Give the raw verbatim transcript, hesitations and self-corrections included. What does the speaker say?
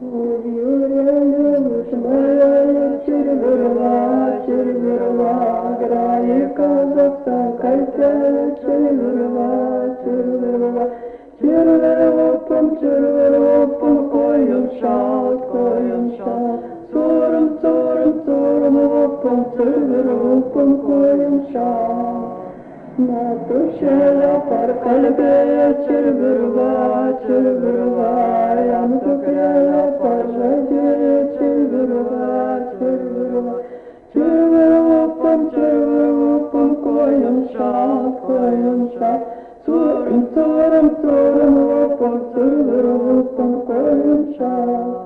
Natuşela par kalbe çırvırva çırvırva yantıkela par racı çırvırva çırvırva çırvırva pam çırvırva pam koyun şat koyun şat turun turun turun pam çırvırva pam koyun şat